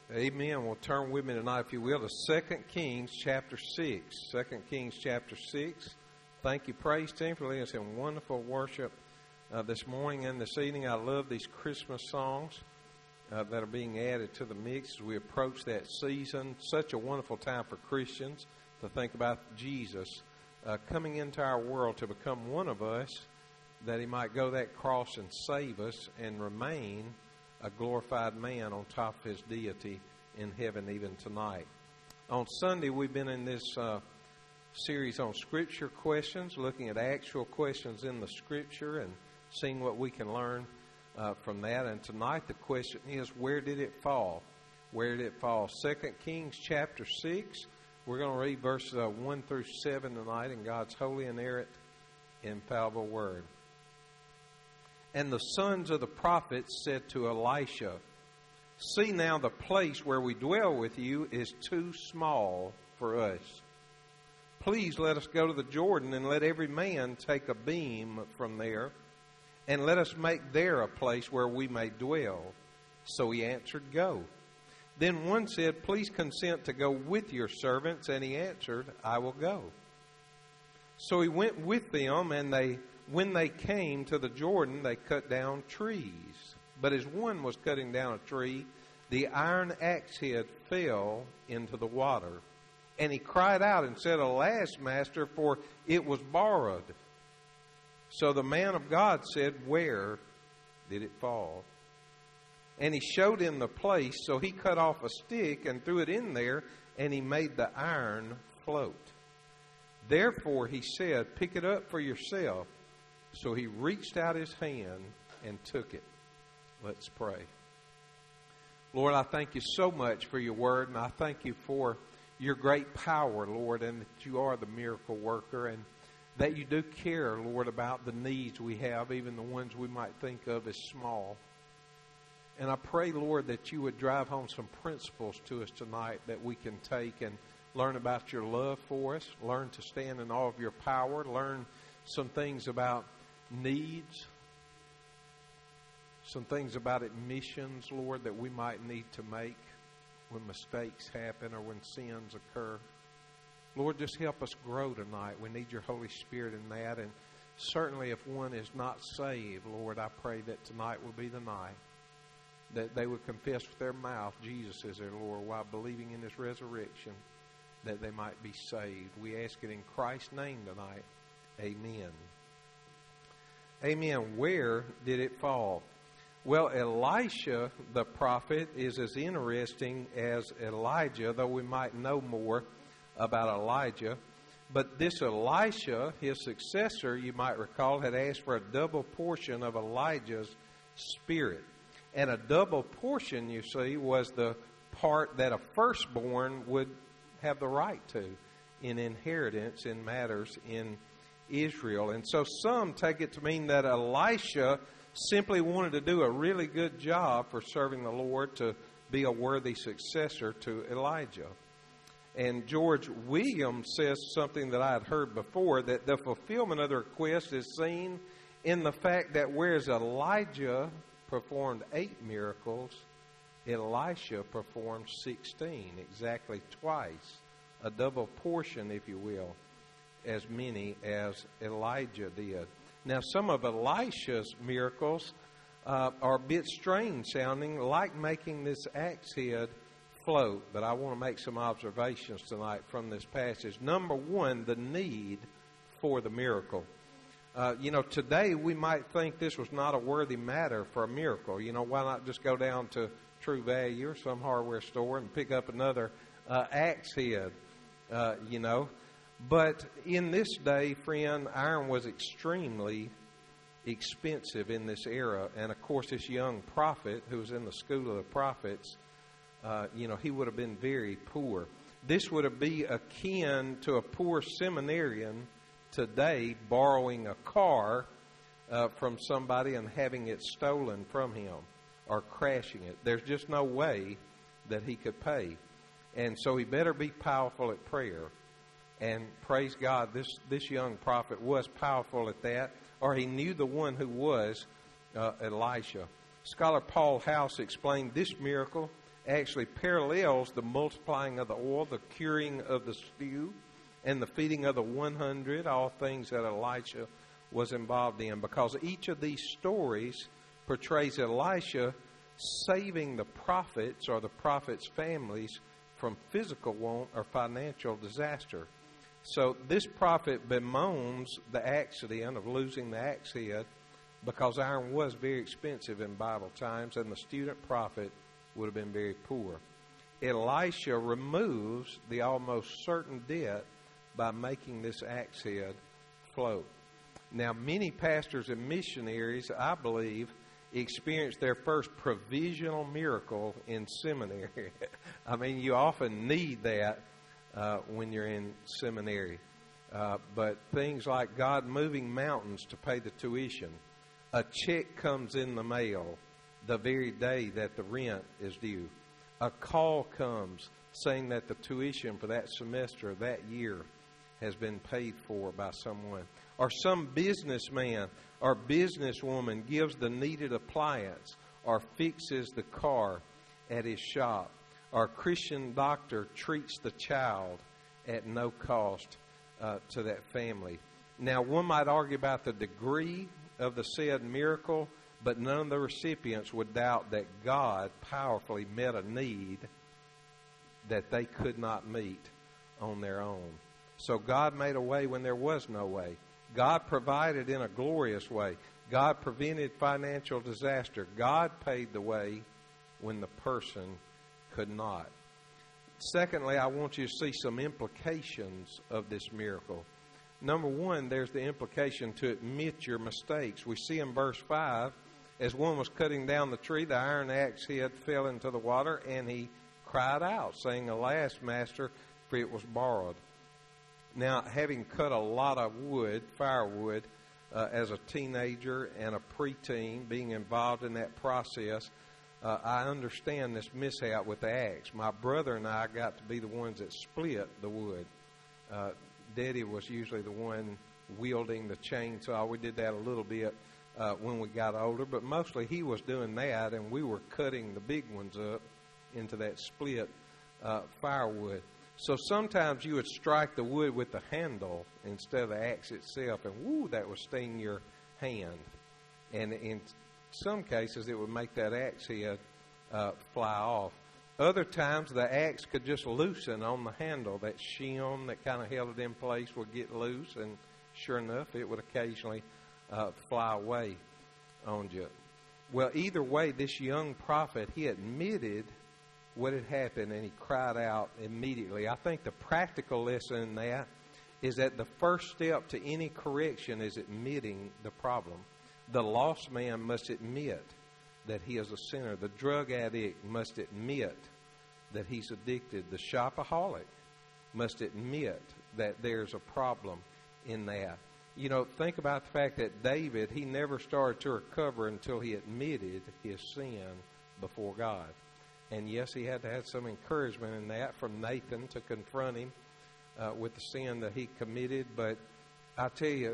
Amen. Well, turn with me tonight, if you will, to 2 Kings chapter 6. 2 Kings chapter 6. Thank you, praise team, for leading us in wonderful worship this morning and this evening. I love these Christmas songs that are being added to the mix as we approach that season. Such a wonderful time for Christians to think about Jesus coming into our world to become one of us, that He might go that cross and save us and remain a glorified man on top of His deity in heaven even tonight. On Sunday, we've been in this series on Scripture questions, looking at actual questions in the Scripture and seeing what we can learn from that. And tonight the question is, where did it fall? Where did it fall? 2 Kings chapter 6. We're going to read verses 1 through 7 tonight in God's holy, inerrant, infallible Word. And the sons of the prophets said to Elisha, "See now, the place where we dwell with you is too small for us. Please let us go to the Jordan, and let every man take a beam from there, and let us make there a place where we may dwell." So he answered, "Go." Then one said, "Please consent to go with your servants." And he answered, "I will go." So he went with them, and when they came to the Jordan, they cut down trees. But as one was cutting down a tree, the iron axe head fell into the water. And he cried out and said, "Alas, master, for it was borrowed." So the man of God said, "Where did it fall?" And he showed him the place. So he cut off a stick and threw it in there, and he made the iron float. Therefore he said, "Pick it up for yourself." So he reached out his hand and took it. Let's pray. Lord, I thank you so much for your word, and I thank you for your great power, Lord, and that you are the miracle worker, and that you do care, Lord, about the needs we have, even the ones we might think of as small. And I pray, Lord, that you would drive home some principles to us tonight that we can take and learn about your love for us, learn to stand in awe of your power, learn some things about needs, some things about admissions, Lord, that we might need to make when mistakes happen or when sins occur. Lord, just help us grow tonight. We need your Holy Spirit in that. And certainly if one is not saved, Lord, I pray that tonight will be the night that they would confess with their mouth Jesus is their Lord while believing in His resurrection, that they might be saved. We ask it in Christ's name tonight. Amen. Amen. Where did it fall? Well, Elisha, the prophet, is as interesting as Elijah, though we might know more about Elijah. But this Elisha, his successor, you might recall, had asked for a double portion of Elijah's spirit. And a double portion, you see, was the part that a firstborn would have the right to in inheritance in matters in Israel. And so some take it to mean that Elisha simply wanted to do a really good job for serving the Lord, to be a worthy successor to Elijah. And George Williams says something that I had heard before, that the fulfillment of the request is seen in the fact that whereas Elijah performed 8 miracles, Elisha performed 16, exactly twice, a double portion, if you will, as many as Elijah did. Now, some of Elisha's miracles are a bit strange sounding, like making this axe head float. But I want to make some observations tonight from this passage. Number one, the need for the miracle. Today we might think this was not a worthy matter for a miracle. Why not just go down to True Value or some hardware store and pick up another axe head, But in this day, friend, iron was extremely expensive in this era. And, of course, this young prophet who was in the school of the prophets, he would have been very poor. This would be akin to a poor seminarian today borrowing a car from somebody and having it stolen from him or crashing it. There's just no way that he could pay. And so he better be powerful at prayer. And praise God, this young prophet was powerful at that, or he knew the one who was Elisha. Scholar Paul House explained this miracle actually parallels the multiplying of the oil, the curing of the stew, and the feeding of the 100, all things that Elisha was involved in, because each of these stories portrays Elisha saving the prophets or the prophets' families from physical want or financial disaster. So this prophet bemoans the accident of losing the axe head, because iron was very expensive in Bible times, and the student prophet would have been very poor. Elisha removes the almost certain debt by making this axe head float. Now, many pastors and missionaries, I believe, experienced their first provisional miracle in seminary. I mean, you often need that when you're in seminary. But things like God moving mountains to pay the tuition, a check comes in the mail the very day that the rent is due, a call comes saying that the tuition for that semester, that year, has been paid for by someone, or some businessman or businesswoman gives the needed appliance or fixes the car at his shop, or a Christian doctor treats the child at no cost to that family. Now, one might argue about the degree of the said miracle, but none of the recipients would doubt that God powerfully met a need that they could not meet on their own. So God made a way when there was no way. God provided in a glorious way. God prevented financial disaster. God paid the way when the person could not. Secondly, I want you to see some implications of this miracle. Number one, there's the implication to admit your mistakes. We see in verse 5, as one was cutting down the tree, the iron axe head fell into the water, and he cried out, saying, "Alas, master, for it was borrowed." Now, having cut a lot of wood, firewood, as a teenager and a preteen, being involved in that process, I understand this mishap with the axe. My brother and I got to be the ones that split the wood. Daddy was usually the one wielding the chainsaw. We did that a little bit when we got older, but mostly he was doing that, and we were cutting the big ones up into that split firewood. So sometimes you would strike the wood with the handle instead of the axe itself, and whoo, that would sting your hand. And in some cases, it would make that axe head fly off. Other times, the axe could just loosen on the handle. That shim that kind of held it in place would get loose, and sure enough, it would occasionally fly away on you. Well, either way, this young prophet, he admitted what had happened, and he cried out immediately. I think the practical lesson in that is that the first step to any correction is admitting the problem. The lost man must admit that he is a sinner. The drug addict must admit that he's addicted. The shopaholic must admit that there's a problem in that. You know, think about the fact that David, he never started to recover until he admitted his sin before God. And yes, he had to have some encouragement in that from Nathan to confront him with the sin that he committed. But I tell you,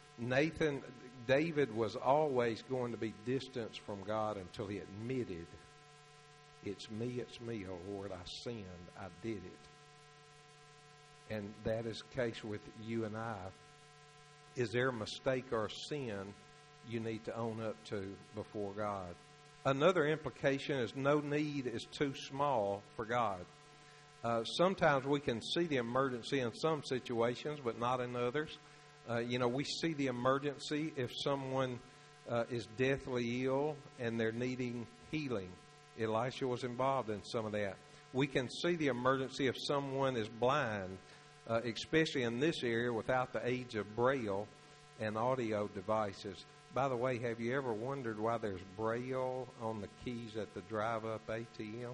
David was always going to be distanced from God until he admitted, it's me, oh Lord, I sinned, I did it. And that is the case with you and I. Is there a mistake or a sin you need to own up to before God? Another implication is no need is too small for God. Sometimes we can see the emergency in some situations, but not in others. We see the emergency if someone is deathly ill and they're needing healing. Elisha was involved in some of that. We can see the emergency if someone is blind, especially in this area without the age of Braille and audio devices. By the way, have you ever wondered why there's Braille on the keys at the drive-up ATM?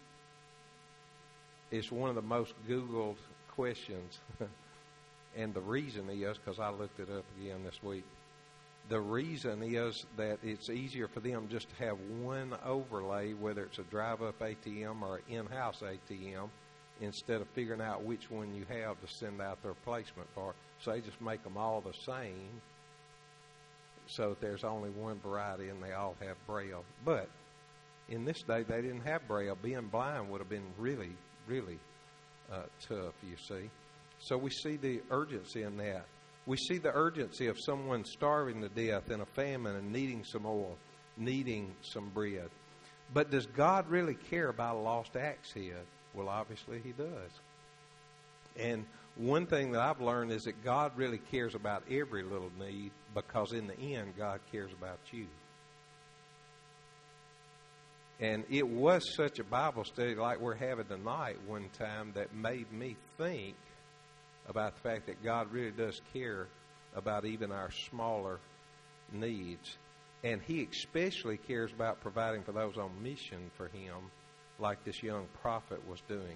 It's one of the most Googled questions. And the reason is, because I looked it up again this week, the reason is that it's easier for them just to have one overlay, whether it's a drive-up ATM or an in-house ATM, instead of figuring out which one you have to send out the replacement for. So they just make them all the same, so that there's only one variety and they all have Braille. But in this day, they didn't have Braille. Being blind would have been really, really tough, you see. So we see the urgency in that. We see the urgency of someone starving to death in a famine and needing some oil, needing some bread. But does God really care about a lost axe head? Well, obviously He does. And one thing that I've learned is that God really cares about every little need, because in the end, God cares about you. And it was such a Bible study like we're having tonight one time that made me think about the fact that God really does care about even our smaller needs. And He especially cares about providing for those on mission for Him, like this young prophet was doing.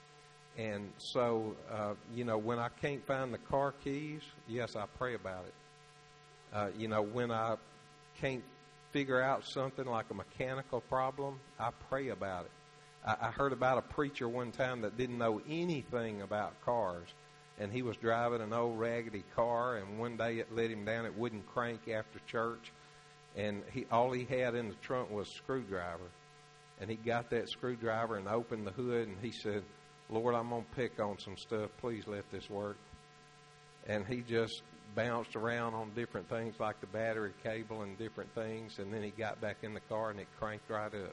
And so, when I can't find the car keys, yes, I pray about it. When I can't figure out something like a mechanical problem, I pray about it. I heard about a preacher one time that didn't know anything about cars, and he was driving an old raggedy car, and one day it let him down. It wouldn't crank after church, and all he had in the trunk was a screwdriver. And he got that screwdriver and opened the hood, and he said, "Lord, I'm going to pick on some stuff. Please let this work." And he just bounced around on different things like the battery cable and different things, and then he got back in the car and it cranked right up.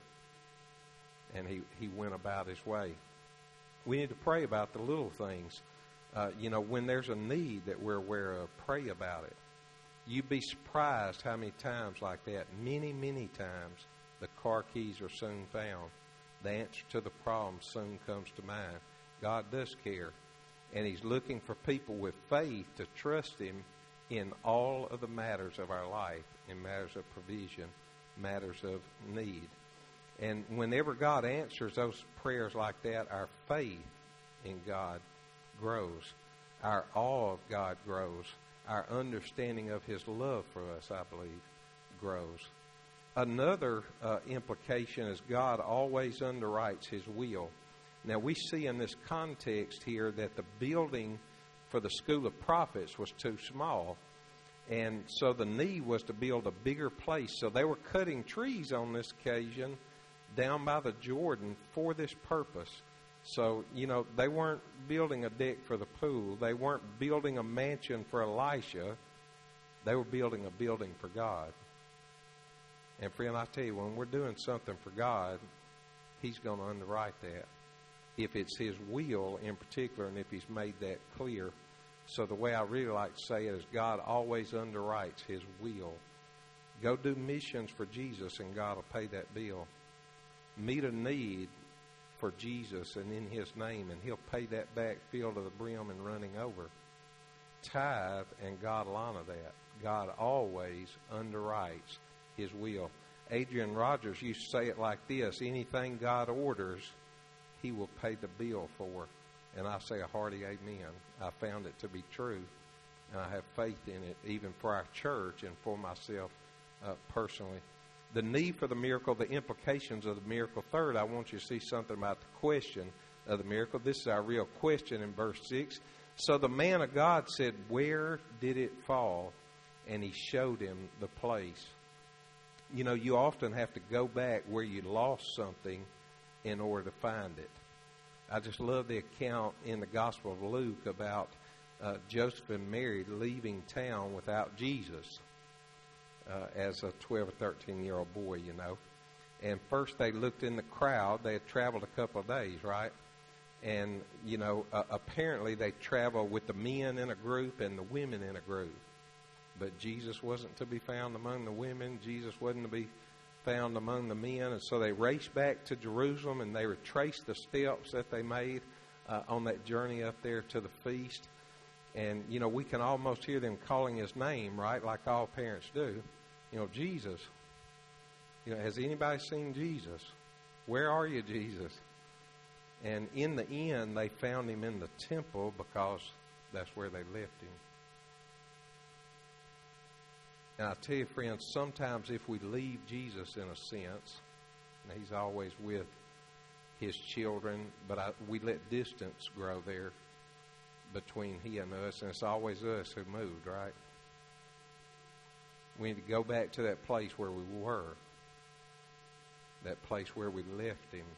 And he went about his way. We need to pray about the little things. When there's a need that we're aware of, pray about it. You'd be surprised how many times like that, many, many times, the car keys are soon found. The answer to the problem soon comes to mind. God does care. And He's looking for people with faith to trust Him in all of the matters of our life, in matters of provision, matters of need. And whenever God answers those prayers like that, our faith in God grows. Our awe of God grows. Our understanding of His love for us, I believe, grows. Another implication is God always underwrites His will. Now, we see in this context here that the building for the school of prophets was too small. And so the need was to build a bigger place. So they were cutting trees on this occasion down by the Jordan for this purpose. So, they weren't building a deck for the pool. They weren't building a mansion for Elisha. They were building a building for God. And friend, I tell you, when we're doing something for God, He's going to underwrite that. If it's His will in particular, and if He's made that clear. So the way I really like to say it is God always underwrites His will. Go do missions for Jesus and God will pay that bill. Meet a need for Jesus and in His name, and He'll pay that back filled to the brim and running over. Tithe and God will honor that. God always underwrites His will. Adrian Rogers used to say it like this: anything God orders, He will pay the bill for. And I say a hearty amen. I found it to be true, and I have faith in it, even for our church and for myself personally. The need for the miracle, the implications of the miracle. Third, I want you to see something about the question of the miracle. This is our real question in verse 6. So the man of God said, "Where did it fall?" And He showed him the place. You often have to go back where you lost something in order to find it. I just love the account in the Gospel of Luke about Joseph and Mary leaving town without Jesus as a 12 or 13-year-old boy, And first they looked in the crowd. They had traveled a couple of days, right? And, apparently they traveled with the men in a group and the women in a group. But Jesus wasn't to be found among the women. Jesus wasn't to be found among the men. And so they raced back to Jerusalem and they retraced the steps that they made on that journey up there to the feast. And, we can almost hear them calling His name, right, like all parents do. Jesus. Has anybody seen Jesus? Where are you, Jesus? And in the end, they found Him in the temple because that's where they left Him. And I tell you, friends, sometimes if we leave Jesus in a sense, and He's always with His children, but we let distance grow there between He and us, and it's always us who moved, right? We need to go back to that place where we were. that place where we left him,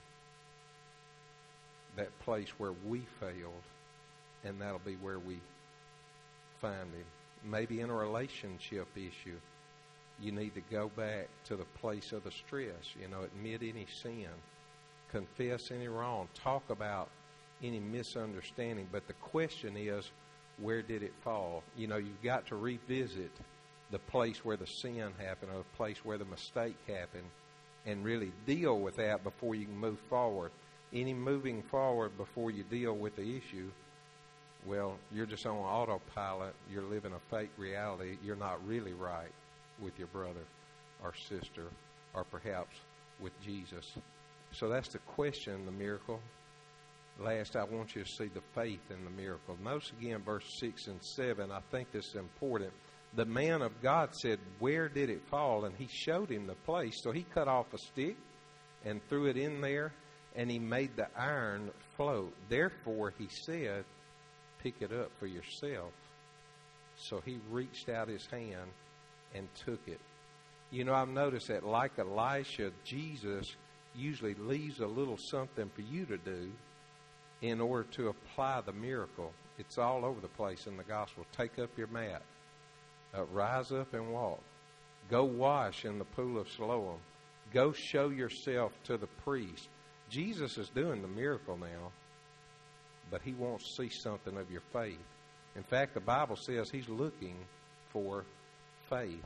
that place where we failed, and that'll be where we find him. Maybe in a relationship issue, you need to go back to the place of the stress. Admit any sin, confess any wrong, talk about any misunderstanding. But the question is, where did it fall? You've got to revisit the place where the sin happened, or the place where the mistake happened, and really deal with that before you can move forward. Any moving forward before you deal with the issue, well, you're just on autopilot. You're living a fake reality. You're not really right with your brother or sister, or perhaps with Jesus. So that's the question, the miracle. Last, I want you to see the faith in the miracle. Notice again verse 6 and 7. I think this is important. The man of God said, where did it fall? And he showed him the place. So he cut off a stick and threw it in there, and he made the iron float. Therefore, he said, pick it up for yourself. So he reached out his hand and took it. I've noticed that like Elisha, Jesus usually leaves a little something for you to do in order to apply the miracle. It's all over the place in the gospel. Take up your mat. Rise up and walk. Go wash in the pool of Siloam. Go show yourself to the priest. Jesus is doing the miracle now, but he wants to see something of your faith. In fact, the Bible says he's looking for faith.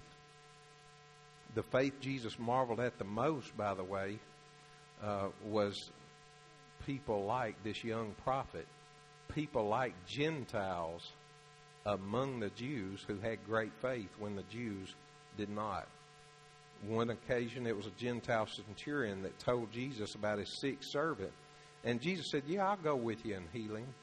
The faith Jesus marveled at the most, by the way, was people like this young prophet, people like Gentiles among the Jews who had great faith when the Jews did not. One occasion, it was a Gentile centurion that told Jesus about his sick servant. And Jesus said, yeah, I'll go with you and heal him.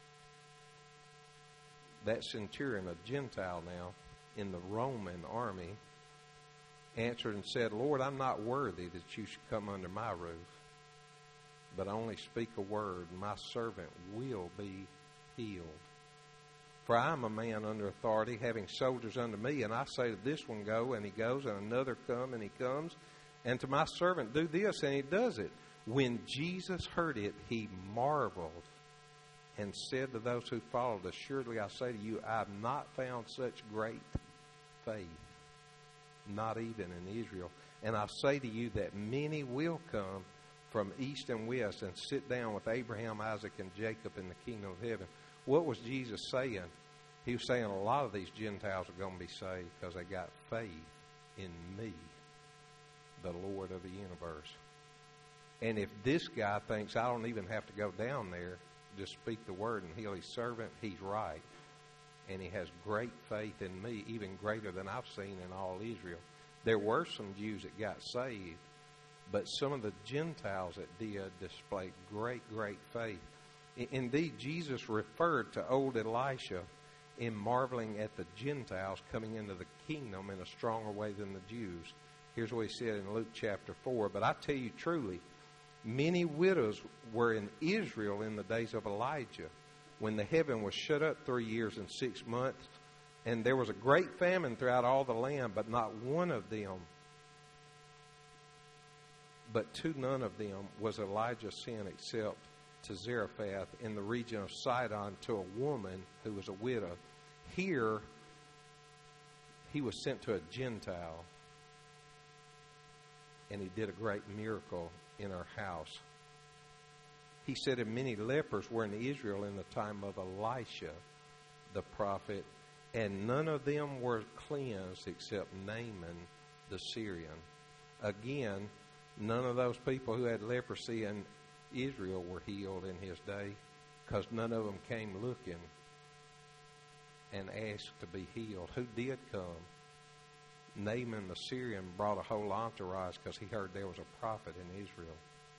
That centurion, a Gentile now, in the Roman army, answered and said, Lord, I'm not worthy that you should come under my roof, but only speak a word, and my servant will be healed. For I am a man under authority, having soldiers under me, and I say to this one, go, and he goes, and another come, and he comes, and to my servant, do this, and he does it. When Jesus heard it, he marveled and said to those who followed, assuredly I say to you, I have not found such great faith, not even in Israel. And I say to you that many will come from east and west and sit down with Abraham, Isaac, and Jacob in the kingdom of heaven. What was Jesus saying? He was saying a lot of these Gentiles are going to be saved because they got faith in me, the Lord of the universe. And if this guy thinks I don't even have to go down there, just speak the word and heal his servant, he's right. And he has great faith in me, even greater than I've seen in all Israel. There were some Jews that got saved, but some of the Gentiles that did displayed great, great faith. Indeed, Jesus referred to old Elisha in marveling at the Gentiles coming into the kingdom in a stronger way than the Jews. Here's what he said in Luke chapter 4. But I tell you truly, many widows were in Israel in the days of Elijah, when the heaven was shut up 3 years and 6 months, and there was a great famine throughout all the land, but not one of them, but to none of them was Elijah sent except to Zarephath in the region of Sidon to a woman who was a widow. Here, he was sent to a Gentile, and he did a great miracle in her house. He said, and many lepers were in Israel in the time of Elisha, the prophet, and none of them were cleansed except Naaman the Syrian. Again, none of those people who had leprosy in Israel were healed in his day, because none of them came looking and asked to be healed. Who did come? Naaman the Syrian brought a whole entourage because he heard there was a prophet in Israel.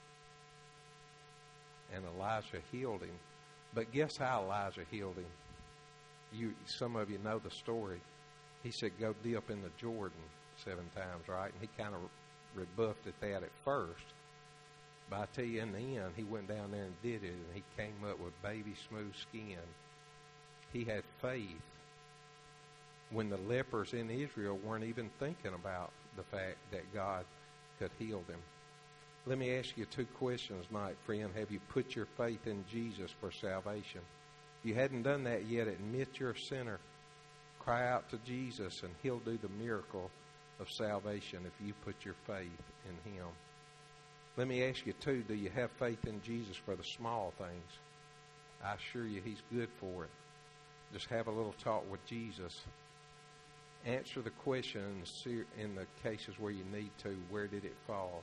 And Elijah healed him. But guess how Elijah healed him? Some of you know the story. He said, go dip in the Jordan 7 times, right? And he kind of rebuffed at that at first. But I tell you, in the end, he went down there and did it, and he came up with baby smooth skin. He had faith when the lepers in Israel weren't even thinking about the fact that God could heal them. Let me ask you two questions tonight, friend. Have you put your faith in Jesus for salvation? If you hadn't done that yet, admit you're a sinner. Cry out to Jesus, and He'll do the miracle of salvation if you put your faith in Him. Let me ask you, too, do you have faith in Jesus for the small things? I assure you He's good for it. Just have a little talk with Jesus. Answer the question in the cases where you need to. Where did it fall?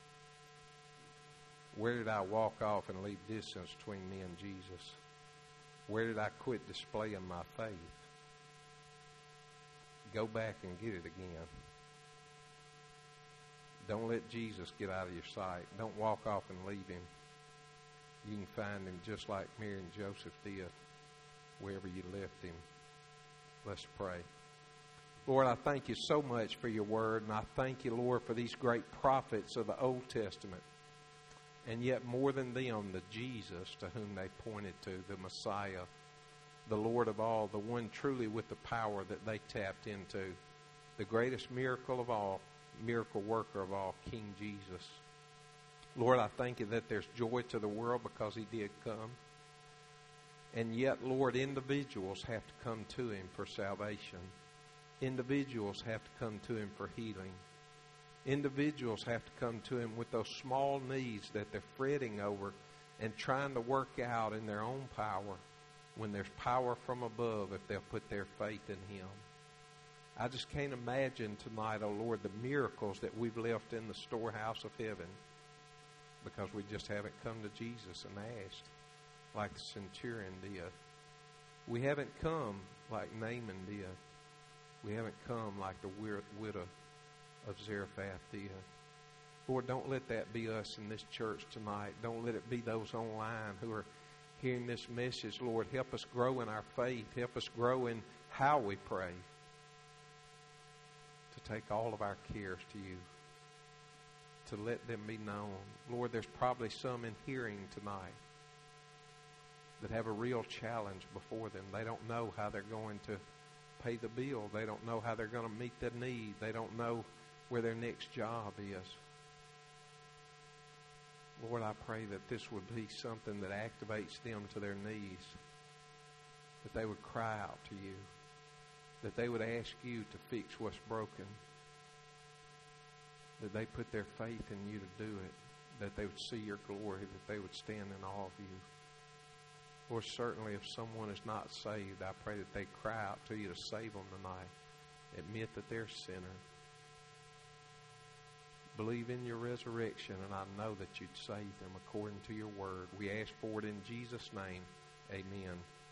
Where did I walk off and leave distance between me and Jesus? Where did I quit displaying my faith? Go back and get it again. Don't let Jesus get out of your sight. Don't walk off and leave Him. You can find Him just like Mary and Joseph did, wherever you left Him. Let's pray. Lord, I thank You so much for Your word, and I thank You, Lord, for these great prophets of the Old Testament. And yet more than them, the Jesus to whom they pointed to, the Messiah, the Lord of all, the one truly with the power that they tapped into, the greatest miracle of all, miracle worker of all, King Jesus. Lord, I thank You that there's joy to the world because He did come. And yet, Lord, individuals have to come to Him for salvation. Individuals have to come to Him for healing. Individuals have to come to Him with those small needs that they're fretting over and trying to work out in their own power, when there's power from above if they'll put their faith in Him. I just can't imagine tonight, oh Lord, the miracles that we've left in the storehouse of heaven because we just haven't come to Jesus and asked like the centurion did. We haven't come like Naaman did. We haven't come like the widow of Zarephath did. Lord, don't let that be us in this church tonight. Don't let it be those online who are hearing this message. Lord, help us grow in our faith. Help us grow in how we pray. To take all of our cares to You. To let them be known. Lord, there's probably some in hearing tonight that have a real challenge before them. They don't know how they're going to pay the bill. They don't know how they're going to meet their need. They don't know where their next job is. Lord, I pray that this would be something that activates them to their knees, that they would cry out to You, that they would ask You to fix what's broken, that they put their faith in You to do it, that they would see Your glory, that they would stand in awe of You. Lord, certainly if someone is not saved, I pray that they cry out to You to save them tonight. Admit that they're a sinner. Believe in Your resurrection, and I know that You'd save them according to Your word. We ask for it in Jesus' name. Amen.